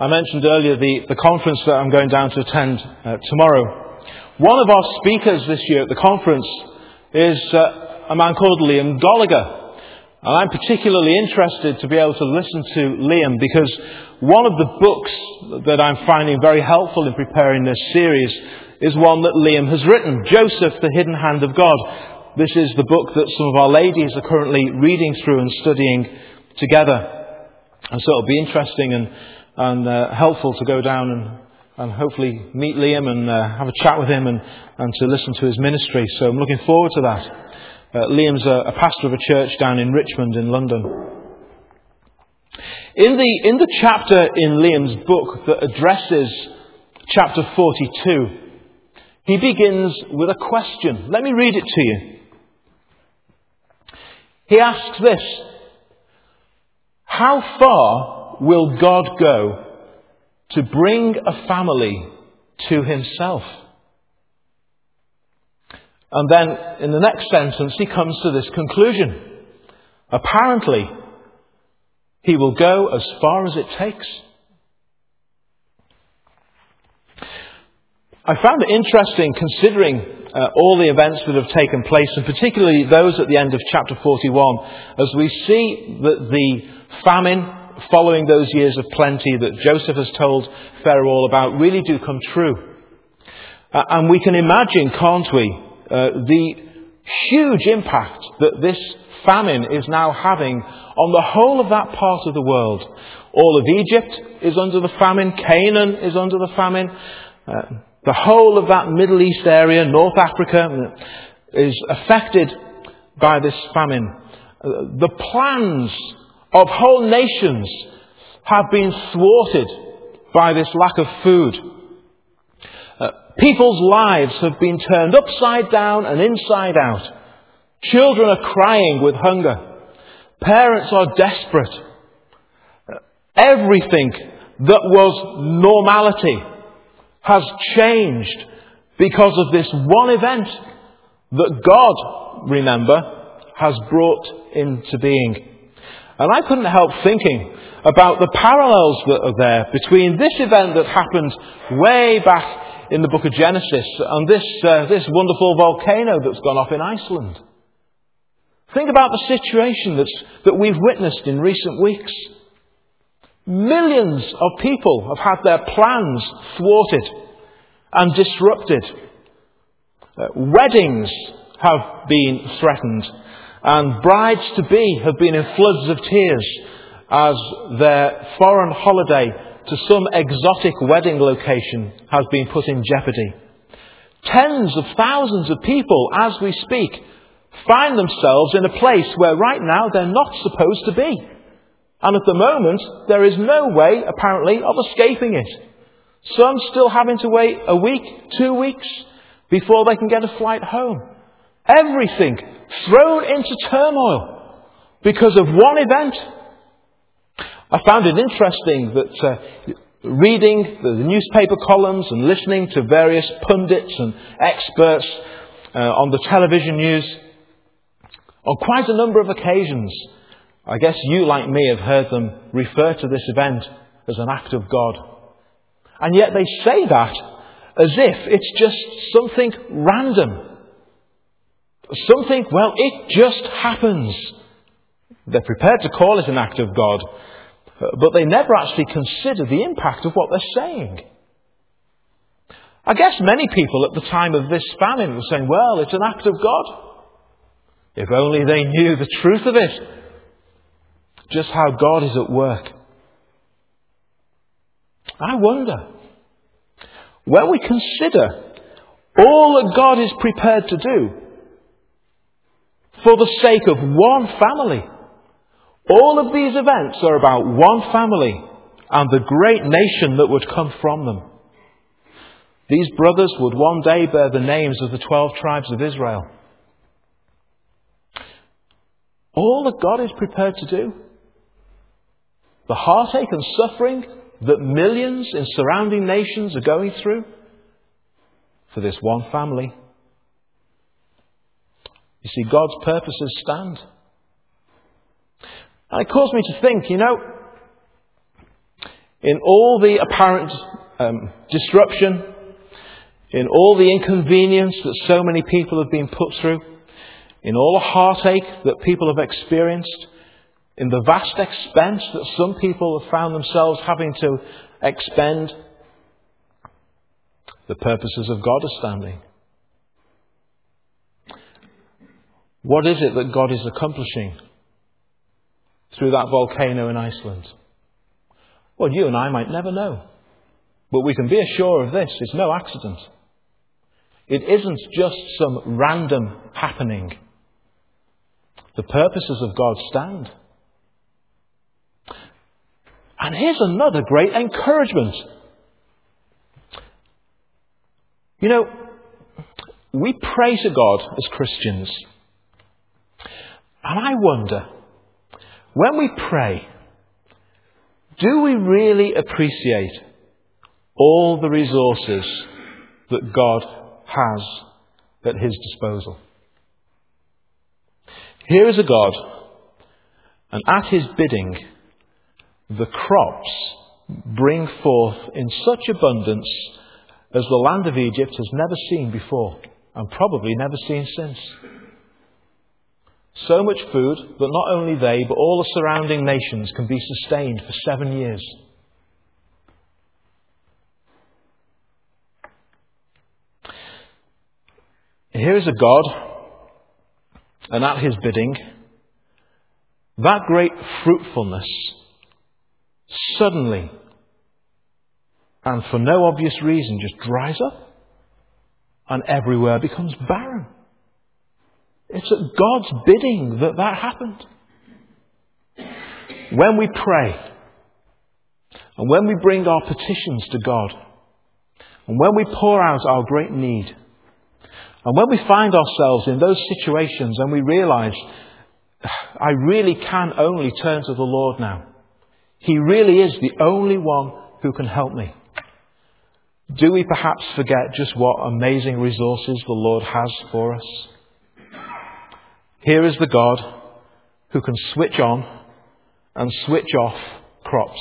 I mentioned earlier the conference that I'm going down to attend tomorrow. One of our speakers this year at the conference is a man called Liam Gallagher. And I'm particularly interested to be able to listen to Liam because one of the books that I'm finding very helpful in preparing this series is one that Liam has written, Joseph, the Hidden Hand of God. This is the book that some of our ladies are currently reading through and studying together. And so it'll be interesting and helpful to go down and hopefully meet Liam and have a chat with him and to listen to his ministry. So I'm looking forward to that. Liam's a pastor of a church down in Richmond in London. In the chapter in Liam's book that addresses chapter 42, he begins with a question. Let me read it to you. He asks this: how far will God go to bring a family to himself? And then in the next sentence he comes to this conclusion. Apparently, he will go as far as it takes. I found it interesting considering all the events that have taken place, and particularly those at the end of chapter 41, as we see that the famine following those years of plenty that Joseph has told Pharaoh all about really do come true. And we can imagine, can't we, the huge impact that this famine is now having on the whole of that part of the world. All of Egypt is under the famine. Canaan is under the famine. The whole of that Middle East area, North Africa, is affected by this famine. The plans of whole nations have been thwarted by this lack of food. People's lives have been turned upside down and inside out. Children are crying with hunger. Parents are desperate. Everything that was normality has changed because of this one event that God, remember, has brought into being. And I couldn't help thinking about the parallels that are there between this event that happened way back in the book of Genesis and this wonderful volcano that's gone off in Iceland. Think about the situation that we've witnessed in recent weeks. Millions of people have had their plans thwarted and disrupted. Weddings have been threatened, and brides-to-be have been in floods of tears as their foreign holiday to some exotic wedding location has been put in jeopardy. Tens of thousands of people, as we speak, find themselves in a place where right now they're not supposed to be. And at the moment, there is no way, apparently, of escaping it. Some still having to wait a week, 2 weeks, before they can get a flight home. Everything thrown into turmoil because of one event. I found it interesting that reading the newspaper columns and listening to various pundits and experts on the television news, on quite a number of occasions, I guess you, like me, have heard them refer to this event as an act of God. And yet they say that as if it's just something random. Something, well, it just happens. They're prepared to call it an act of God, but they never actually consider the impact of what they're saying. I guess many people at the time of this famine were saying, well, it's an act of God. If only they knew the truth of it. Just how God is at work. I wonder, when we consider all that God is prepared to do for the sake of one family, all of these events are about one family and the great nation that would come from them. These brothers would one day bear the names of the 12 tribes of Israel. All that God is prepared to do, the heartache and suffering that millions in surrounding nations are going through for this one family. You see, God's purposes stand. And it caused me to think, in all the apparent disruption, in all the inconvenience that so many people have been put through, in all the heartache that people have experienced, in the vast expense that some people have found themselves having to expend, the purposes of God are standing. What is it that God is accomplishing through that volcano in Iceland? Well, you and I might never know. But we can be assured of this. It's no accident. It isn't just some random happening. The purposes of God stand. And here's another great encouragement. You know, we pray to God as Christians. And I wonder, when we pray, do we really appreciate all the resources that God has at his disposal? Here is a God, and at his bidding, the crops bring forth in such abundance as the land of Egypt has never seen before, and probably never seen since. So much food that not only they, but all the surrounding nations can be sustained for 7 years. Here is a God, and at his bidding, that great fruitfulness suddenly, and for no obvious reason, just dries up and everywhere becomes barren. It's at God's bidding that happened. When we pray, and when we bring our petitions to God, and when we pour out our great need, and when we find ourselves in those situations and we realise, I really can only turn to the Lord now. He really is the only one who can help me. Do we perhaps forget just what amazing resources the Lord has for us? Here is the God who can switch on and switch off crops.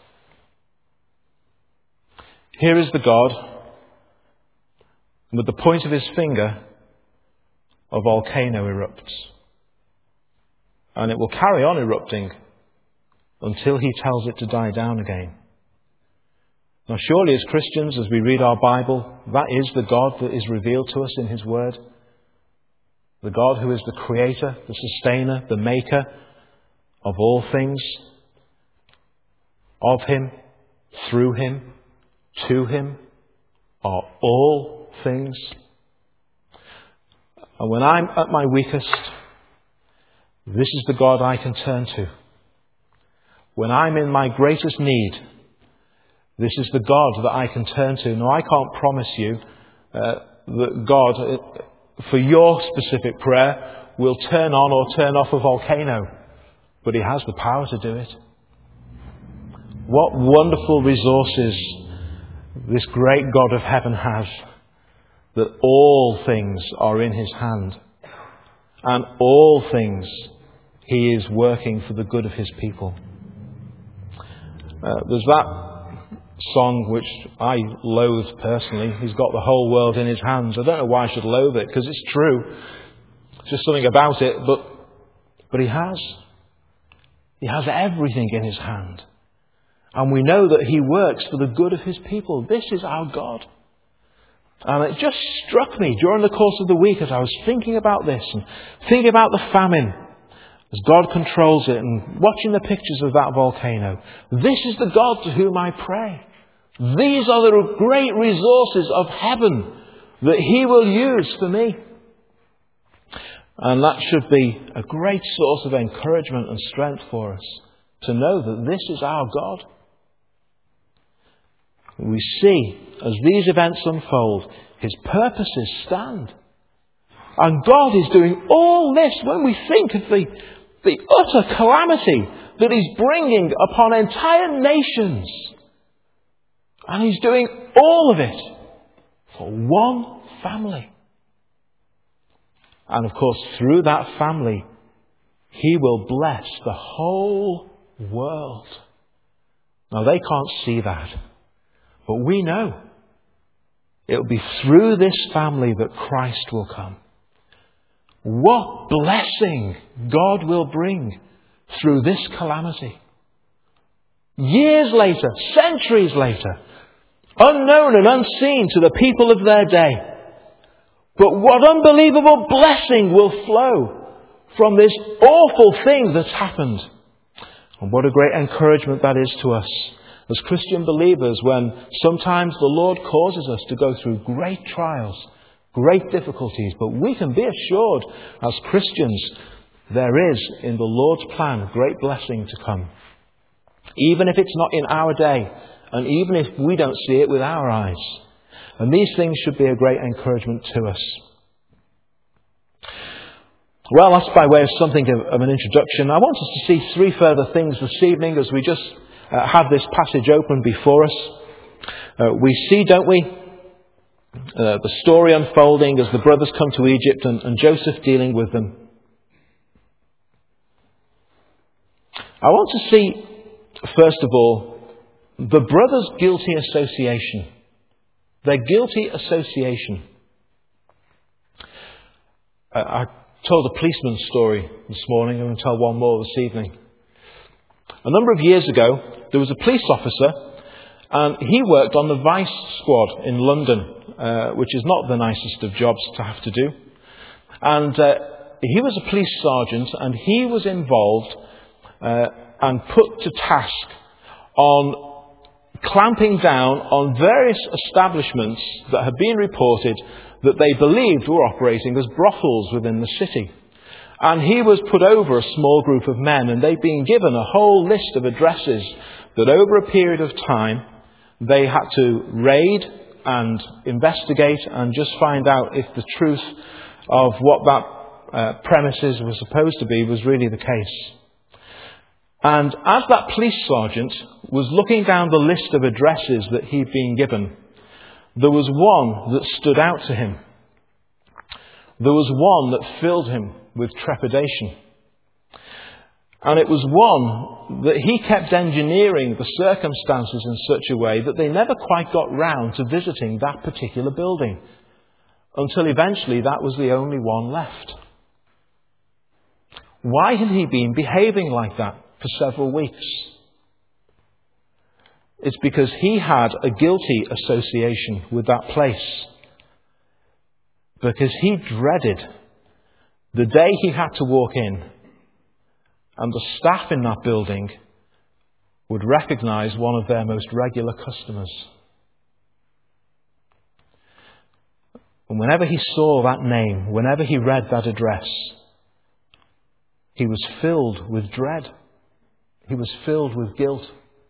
Here is the God, with the point of his finger, a volcano erupts. And it will carry on erupting until he tells it to die down again. Now surely as Christians, as we read our Bible, that is the God that is revealed to us in his word. The God who is the creator, the sustainer, the maker of all things. Of him, through him, to him are all things. And when I'm at my weakest, this is the God I can turn to. When I'm in my greatest need, this is the God that I can turn to. Now, I can't promise you that God, for your specific prayer, will turn on or turn off a volcano. But he has the power to do it. What wonderful resources this great God of heaven has, that all things are in his hand. And all things he is working for the good of his people. There's that song which I loathe personally. He's got the whole world in his hands. I don't know why I should loathe it, because it's true. It's just something about it, but he has. He has everything in his hand. And we know that he works for the good of his people. This is our God. And it just struck me during the course of the week as I was thinking about this and thinking about the famine, as God controls it, and watching the pictures of that volcano. This is the God to whom I pray. These are the great resources of heaven that he will use for me. And that should be a great source of encouragement and strength for us, to know that this is our God. We see, as these events unfold, his purposes stand. And God is doing all this when we think of the utter calamity that he's bringing upon entire nations. And he's doing all of it for one family. And of course, through that family, he will bless the whole world. Now they can't see that, but we know it will be through this family that Christ will come. What blessing God will bring through this calamity. Years later, centuries later, unknown and unseen to the people of their day. But what unbelievable blessing will flow from this awful thing that's happened. And what a great encouragement that is to us as Christian believers when sometimes the Lord causes us to go through great trials, great difficulties. But we can be assured as Christians there is in the Lord's plan great blessing to come. Even if it's not in our day, and even if we don't see it with our eyes. And these things should be a great encouragement to us. Well, that's by way of something of an introduction. I want us to see three further things this evening as we just have this passage open before us. We see, don't we, the story unfolding as the brothers come to Egypt and Joseph dealing with them. I want to see, first of all, the brothers' guilty association. Their guilty association. I told a policeman's story this morning. I'm going to tell one more this evening. A number of years ago, there was a police officer, and he worked on the Vice Squad in London, which is not the nicest of jobs to have to do. And he was a police sergeant, and he was involved and put to task on clamping down on various establishments that had been reported that they believed were operating as brothels within the city. And he was put over a small group of men, and they'd been given a whole list of addresses that over a period of time they had to raid and investigate and just find out if the truth of what that premises was supposed to be was really the case. And as that police sergeant was looking down the list of addresses that he'd been given, there was one that stood out to him. There was one that filled him with trepidation. And it was one that he kept engineering the circumstances in such a way that they never quite got round to visiting that particular building, until eventually that was the only one left. Why had he been behaving like that for several weeks? It's because he had a guilty association with that place. Because he dreaded the day he had to walk in and the staff in that building would recognise one of their most regular customers. And whenever he saw that name, whenever he read that address, he was filled with dread. He was filled with guilt.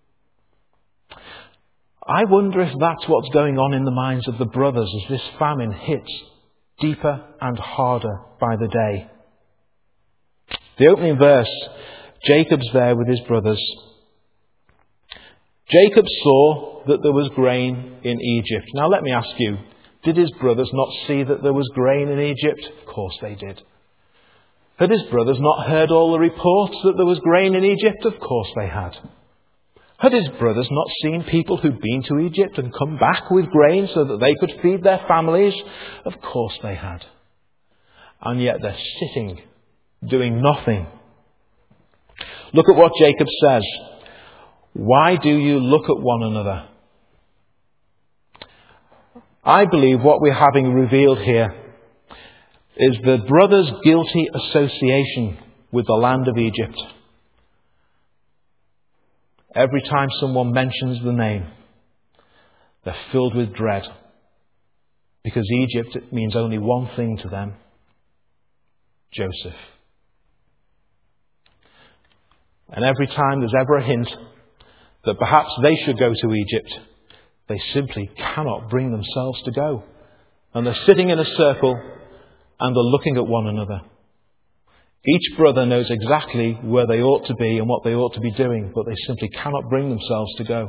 I wonder if that's what's going on in the minds of the brothers as this famine hits deeper and harder by the day. The opening verse, Jacob's there with his brothers. Jacob saw that there was grain in Egypt. Now let me ask you, did his brothers not see that there was grain in Egypt? Of course they did. Had his brothers not heard all the reports that there was grain in Egypt? Of course they had. Had his brothers not seen people who'd been to Egypt and come back with grain so that they could feed their families? Of course they had. And yet they're sitting, doing nothing. Look at what Jacob says. Why do you look at one another? I believe what we're having revealed here is the brothers' guilty association with the land of Egypt. Every time someone mentions the name, they're filled with dread. Because Egypt means only one thing to them: Joseph. And every time there's ever a hint that perhaps they should go to Egypt, they simply cannot bring themselves to go. And they're sitting in a circle and they're looking at one another. Each brother knows exactly where they ought to be and what they ought to be doing, but they simply cannot bring themselves to go.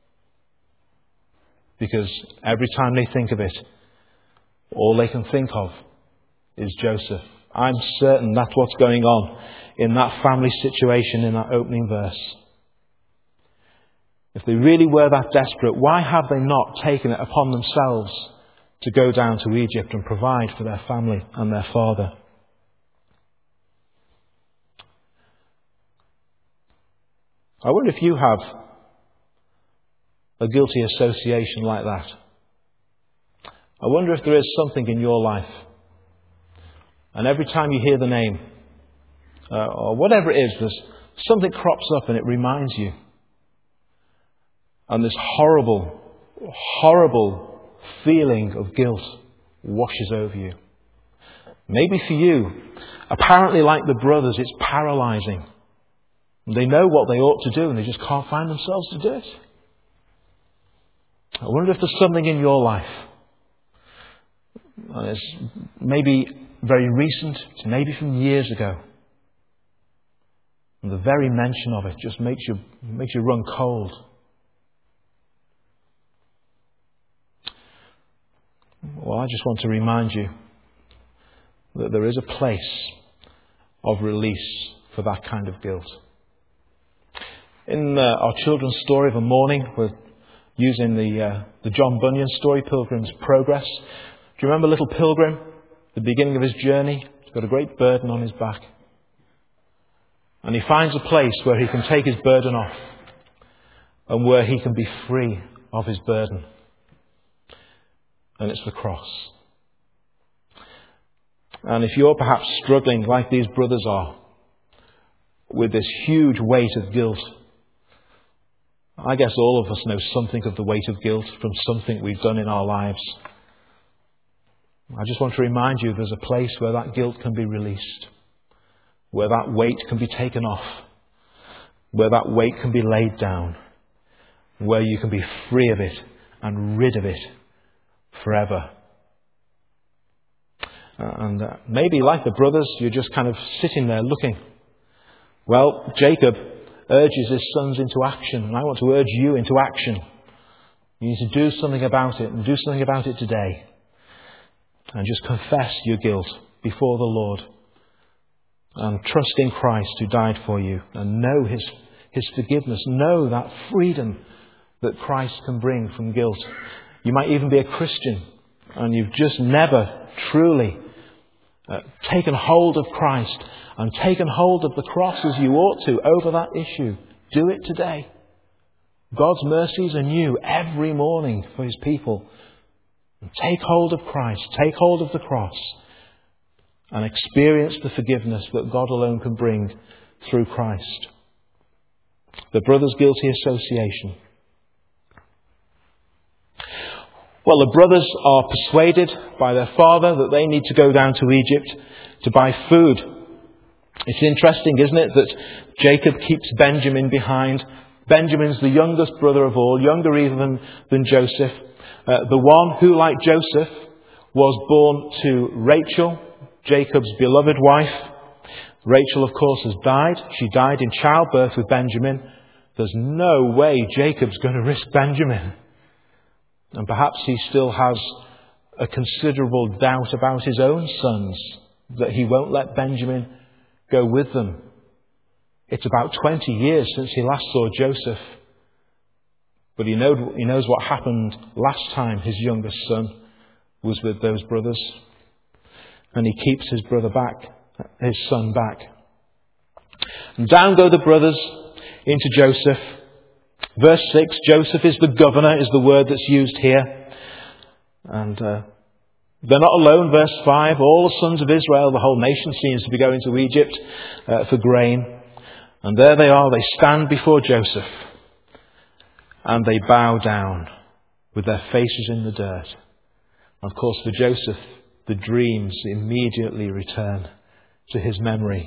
Because every time they think of it, all they can think of is Joseph. I'm certain that's what's going on in that family situation in that opening verse. If they really were that desperate, why have they not taken it upon themselves to go down to Egypt and provide for their family and their father? I wonder if you have a guilty association like that. I wonder if there is something in your life, and every time you hear the name, or whatever it is, there's something crops up and it reminds you. And this horrible, horrible feeling of guilt washes over you. Maybe for you, apparently like the brothers, it's paralyzing. They know what they ought to do and they just can't find themselves to do it. I wonder if there's something in your life. It's maybe very recent, it's maybe from years ago. And the very mention of it just makes you run cold. Well, I just want to remind you that there is a place of release for that kind of guilt. In our children's story of a morning, we're using the John Bunyan story, Pilgrim's Progress. Do you remember little Pilgrim? The beginning of his journey, he's got a great burden on his back. And he finds a place where he can take his burden off and where he can be free of his burden. And it's the cross. And if you're perhaps struggling like these brothers are with this huge weight of guilt, I guess all of us know something of the weight of guilt from something we've done in our lives. I just want to remind you there's a place where that guilt can be released, where that weight can be taken off, where that weight can be laid down, where you can be free of it and rid of it forever. And maybe like the brothers, you're just kind of sitting there looking. Well, Jacob urges his sons into action, and I want to urge you into action. You need to do something about it, and do something about it today. And just confess your guilt before the Lord. And trust in Christ who died for you. And know His forgiveness. Know that freedom that Christ can bring from guilt. You might even be a Christian and you've just never truly taken hold of Christ and taken hold of the cross as you ought to over that issue. Do it today. God's mercies are new every morning for His people. Take hold of Christ, take hold of the cross, and experience the forgiveness that God alone can bring through Christ. The brothers' guilty association. Well, the brothers are persuaded by their father that they need to go down to Egypt to buy food. It's interesting, isn't it, that Jacob keeps Benjamin behind. Benjamin's the youngest brother of all, younger even than Joseph. The one who, like Joseph, was born to Rachel, Jacob's beloved wife. Rachel, of course, has died. She died in childbirth with Benjamin. There's no way Jacob's going to risk Benjamin. And perhaps he still has a considerable doubt about his own sons, that he won't let Benjamin go with them. It's about 20 years since he last saw Joseph. But he knows what happened last time his youngest son was with those brothers. And he keeps his son back. And down go the brothers into Joseph. Verse 6, Joseph is the governor, is the word that's used here. And they're not alone. Verse 5, all the sons of Israel, the whole nation seems to be going to Egypt for grain. And there they are, they stand before Joseph. And they bow down with their faces in the dirt. Of course, for Joseph, the dreams immediately return to his memory.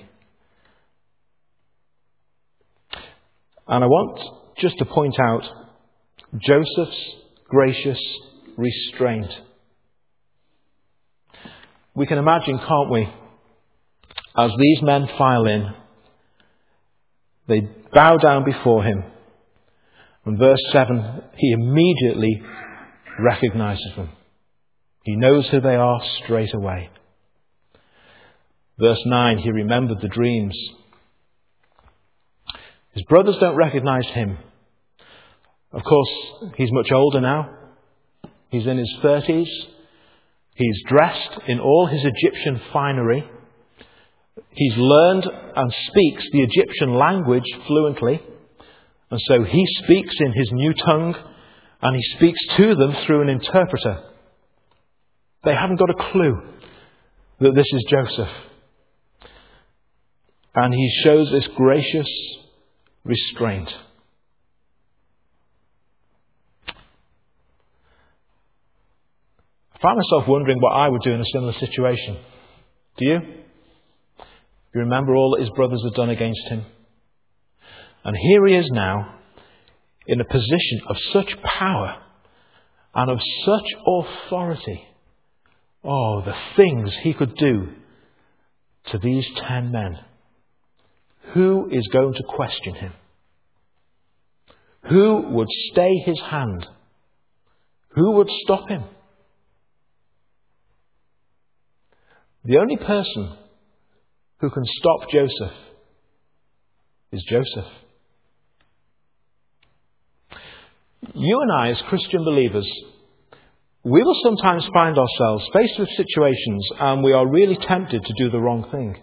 And I want just to point out Joseph's gracious restraint. We can imagine, can't we, as these men file in, they bow down before him. In verse 7, he immediately recognizes them. He knows who they are straight away. Verse 9, he remembered the dreams. His brothers don't recognize him. Of course, he's much older now. He's in his 30s. He's dressed in all his Egyptian finery. He's learned and speaks the Egyptian language fluently. And so he speaks in his new tongue, and he speaks to them through an interpreter. They haven't got a clue that this is Joseph. And he shows this gracious restraint. I find myself wondering what I would do in a similar situation. Do you? You remember all that his brothers had done against him? And here he is now in a position of such power and of such authority. Oh, the things he could do to these 10 men. Who is going to question him? Who would stay his hand? Who would stop him? The only person who can stop Joseph is Joseph. You and I, as Christian believers, we will sometimes find ourselves faced with situations and we are really tempted to do the wrong thing.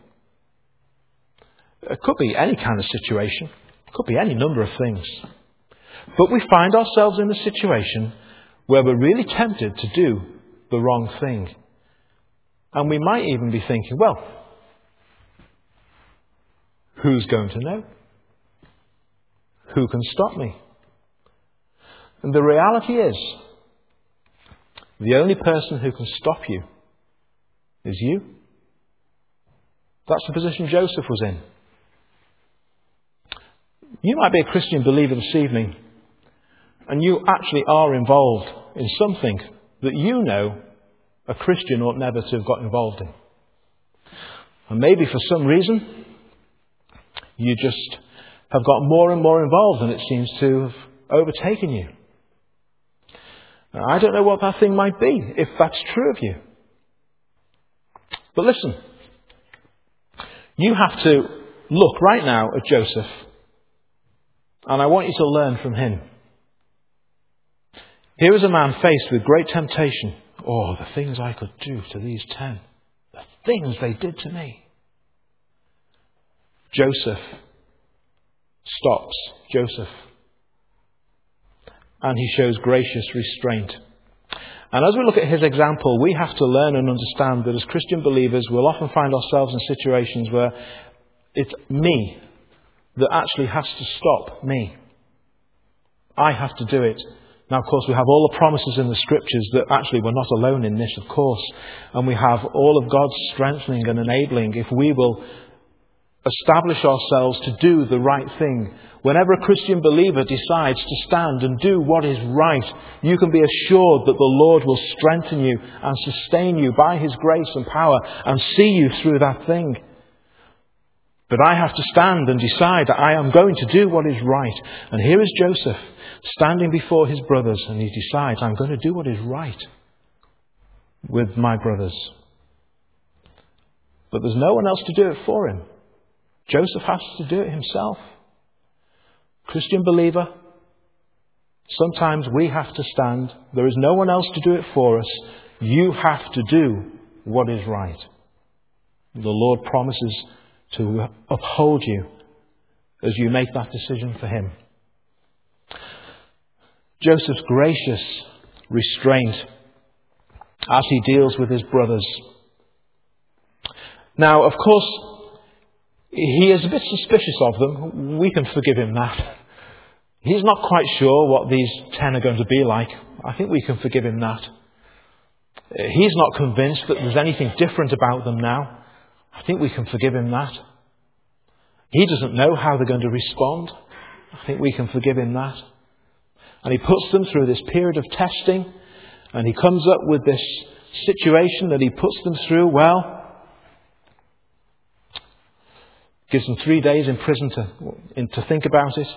It could be any kind of situation. It could be any number of things. But we find ourselves in a situation where we're really tempted to do the wrong thing. And we might even be thinking, well, who's going to know? Who can stop me? And the reality is, the only person who can stop you is you. That's the position Joseph was in. You might be a Christian believer this evening, and you actually are involved in something that you know a Christian ought never to have got involved in. And maybe for some reason, you just have got more and more involved, and it seems to have overtaken you. Now, I don't know what that thing might be, if that's true of you. But listen, you have to look right now at Joseph, and I want you to learn from him. Here is a man faced with great temptation. Oh, the things I could do to these 10. The things they did to me. Joseph stops Joseph. And he shows gracious restraint. And as we look at his example, we have to learn and understand that as Christian believers, we'll often find ourselves in situations where it's me that actually has to stop me. I have to do it. Now, of course, we have all the promises in the Scriptures that actually we're not alone in this, of course. And we have all of God's strengthening and enabling if we will establish ourselves to do the right thing. Whenever a Christian believer decides to stand and do what is right, you can be assured that the Lord will strengthen you and sustain you by His grace and power and see you through that thing. But I have to stand and decide that I am going to do what is right. And here is Joseph standing before his brothers, and he decides, I'm going to do what is right with my brothers. But there's no one else to do it for him. Joseph has to do it himself. Christian believer, sometimes we have to stand. There is no one else to do it for us. You have to do what is right. The Lord promises to uphold you as you make that decision for Him. Joseph's gracious restraint as he deals with his brothers. Now, of course, he is a bit suspicious of them. We can forgive him that. He's not quite sure what these 10 are going to be like. I think we can forgive him that. He's not convinced that there's anything different about them now. I think we can forgive him that. He doesn't know how they're going to respond. I think we can forgive him that. And he puts them through this period of testing, and he comes up with this situation that he puts them through. Well, gives them 3 days in prison to think about it.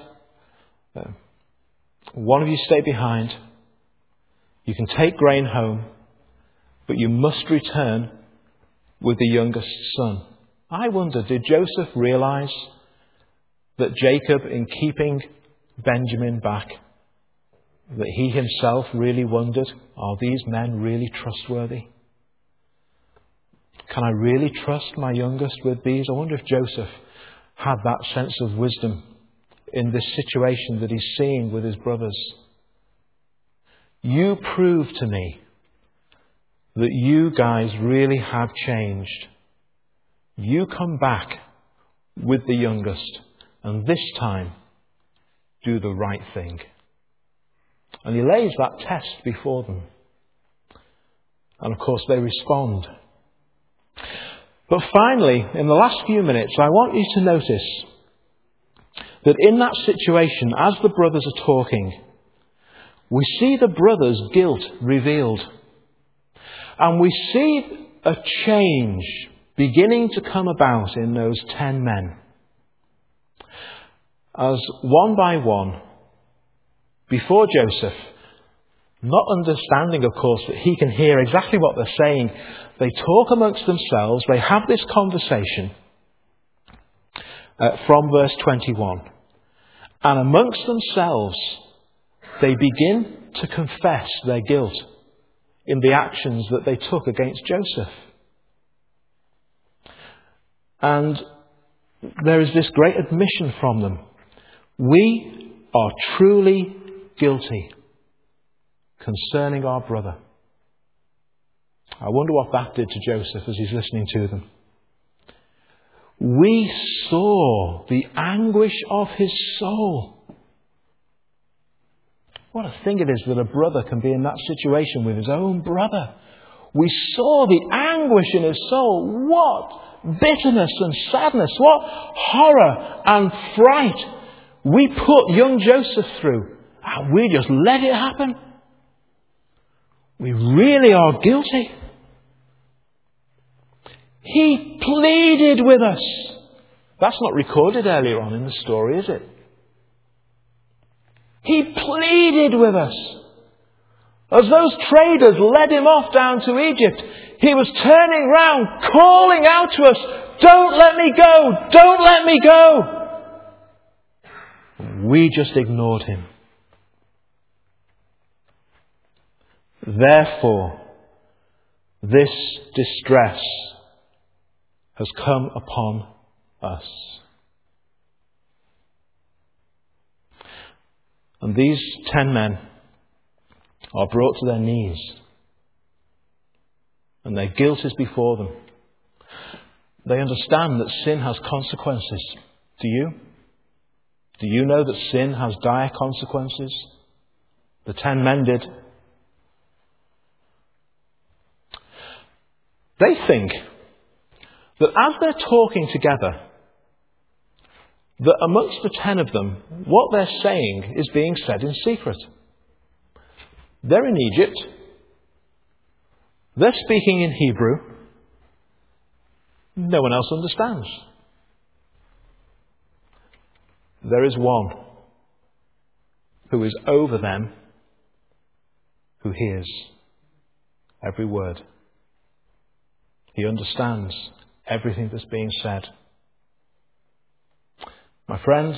One of you stay behind. You can take grain home, but you must return with the youngest son. I wonder, did Joseph realize that Jacob, in keeping Benjamin back, that he himself really wondered, are these men really trustworthy? Can I really trust my youngest with these? I wonder if Joseph had that sense of wisdom in this situation that he's seeing with his brothers. You prove to me that you guys really have changed. You come back with the youngest, and this time do the right thing. And he lays that test before them. And of course they respond. But finally, in the last few minutes, I want you to notice that in that situation, as the brothers are talking, we see the brothers' guilt revealed. And we see a change beginning to come about in those 10 men. As one by one, before Joseph, not understanding, of course, that he can hear exactly what they're saying, they talk amongst themselves, they have this conversation from verse 21. And amongst themselves, they begin to confess their guilt in the actions that they took against Joseph. And there is this great admission from them. We are truly guilty concerning our brother. I wonder what that did to Joseph as he's listening to them. We saw the anguish of his soul. What a thing it is that a brother can be in that situation with his own brother. We saw the anguish in his soul. What bitterness and sadness. What horror and fright we put young Joseph through. And we just let it happen. We really are guilty. He pleaded with us. That's not recorded earlier on in the story, is it? He pleaded with us. As those traders led him off down to Egypt, he was turning round, calling out to us, "Don't let me go! Don't let me go!" We just ignored him. Therefore, this distress has come upon us. And these 10 men are brought to their knees. And their guilt is before them. They understand that sin has consequences. Do you? Do you know that sin has dire consequences? The 10 men did. They think that as they're talking together, that amongst the 10 of them, what they're saying is being said in secret. They're in Egypt. They're speaking in Hebrew. No one else understands. There is one who is over them, who hears every word. He understands everything that's being said. My friend,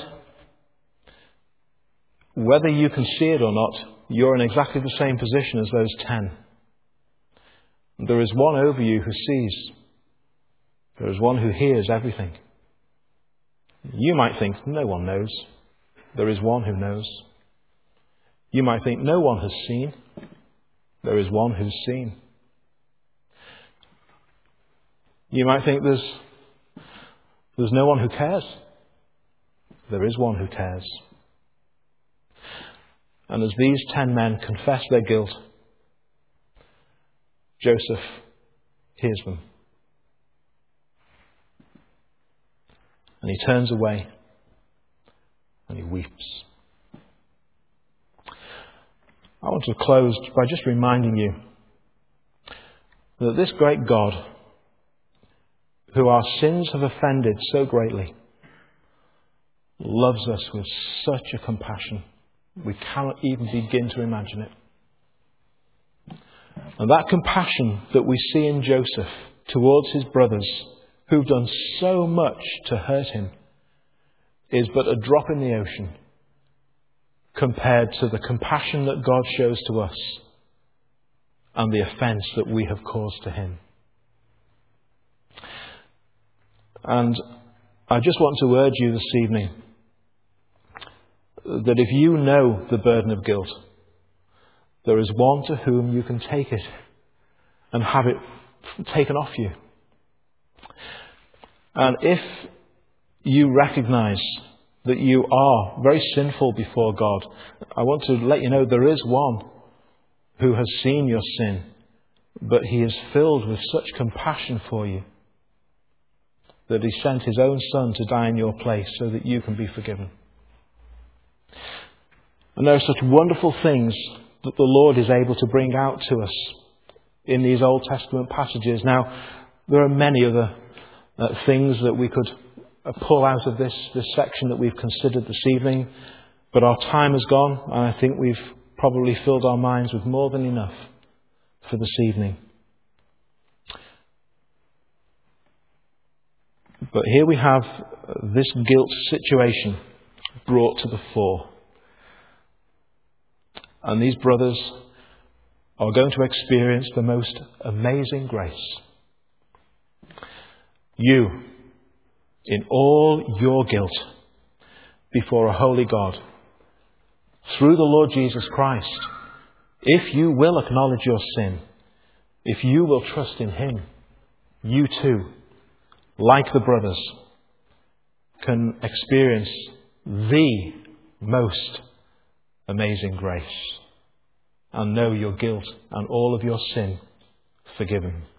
whether you can see it or not, you're in exactly the same position as those 10. There is one over you who sees. There is one who hears everything. You might think no one knows. There is one who knows. You might think no one has seen. There is one who's seen. You might think there's no one who cares. There is one who cares. And as these 10 men confess their guilt, Joseph hears them. And he turns away and he weeps. I want to close by just reminding you that this great God, who our sins have offended so greatly, loves us with such a compassion. We cannot even begin to imagine it. And that compassion that we see in Joseph towards his brothers, who've done so much to hurt him, is but a drop in the ocean compared to the compassion that God shows to us and the offence that we have caused to him. And I just want to urge you this evening that if you know the burden of guilt, there is one to whom you can take it and have it taken off you. And if you recognise that you are very sinful before God, I want to let you know there is one who has seen your sin, but he is filled with such compassion for you that he sent his own Son to die in your place so that you can be forgiven. And there are such wonderful things that the Lord is able to bring out to us in these Old Testament passages. Now, there are many other things that we could pull out of this section that we've considered this evening, but our time has gone, and I think we've probably filled our minds with more than enough for this evening. But here we have this guilt situation brought to the fore. And these brothers are going to experience the most amazing grace. You, in all your guilt, before a holy God, through the Lord Jesus Christ, if you will acknowledge your sin, if you will trust in him, you too, like the brothers, can experience the most amazing grace and know your guilt and all of your sin forgiven.